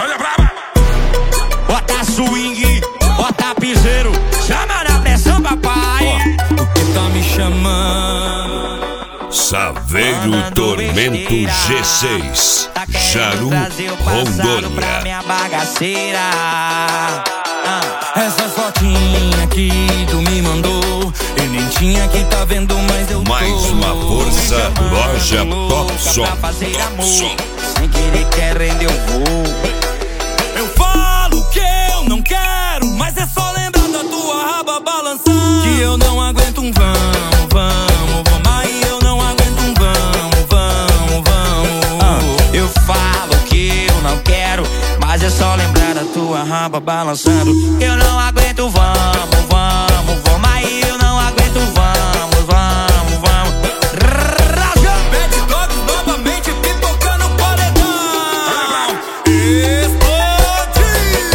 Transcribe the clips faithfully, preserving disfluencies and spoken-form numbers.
Olha brava. Bota swing, bota piseiro, chama na pressão, papai. O que tá me chamando? Saveiro Tormento G seis, Jaru, Rondônia. Minha bagaceira. Ah. Essa fotinha que tu me mandou, eu nem tinha que tá vendo, mas eu Mais tô. uma força, loja Top Som. Pra fazer Top amor, Som. sem querer quer render eu vou. Eu falo que eu não quero, mas é só lembrar da tua raba balançando. Que eu não aguento um vamos, vamos, vamos. Aí eu não aguento um vamos, vamos, vamos. Ah, eu falo que eu não quero, mas é só lembrar da tua raba balançando. Eu não aguento vamos, vamos, vamos. Aí eu não aguento vamos, vamos, vamos. Bad Dogs novamente pipocando o paredão. Explode.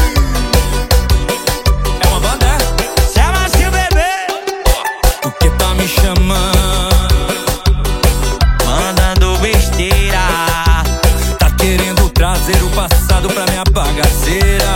É uma banda? Chama-se o bebê. O que tá me chamando? Mandando besteira. Tá querendo trazer o passado pra minha bagaceira.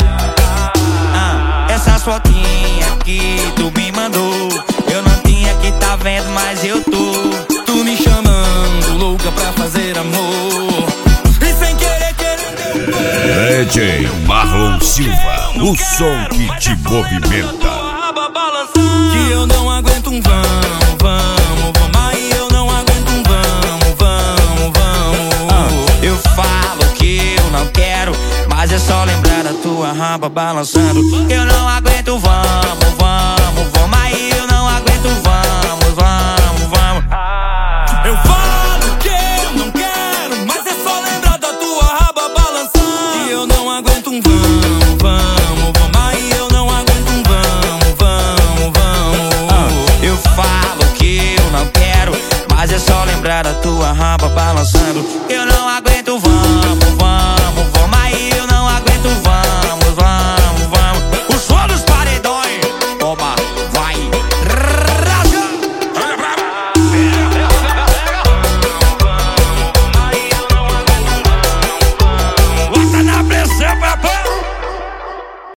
Ah, essas fotinhas que tu me mandou, eu não tinha que tá vendo, mas eu tô. Tu me chamando louca pra fazer amor, e sem querer querendo. D J Marlon Silva, o som que te movimenta. Que eu não aguento um vamos, vamos, vamos. Aí eu não aguento um vamos, vamos, vamos. Ah, eu falo que eu não quero, mas é só lembrar da tua raba balançando. Eu não aguento vamos, vamos, vamos. Aí eu não aguento vamos, vamos, vamos. Eu falo que eu não quero, mas é só lembrar da tua raba balançando. Que eu não aguento um vamos, vamos, vamos. Aí eu não aguento um vamos, vamos, vamos. Ah, eu falo que eu não quero, mas é só lembrar da tua raba balançando. Eu não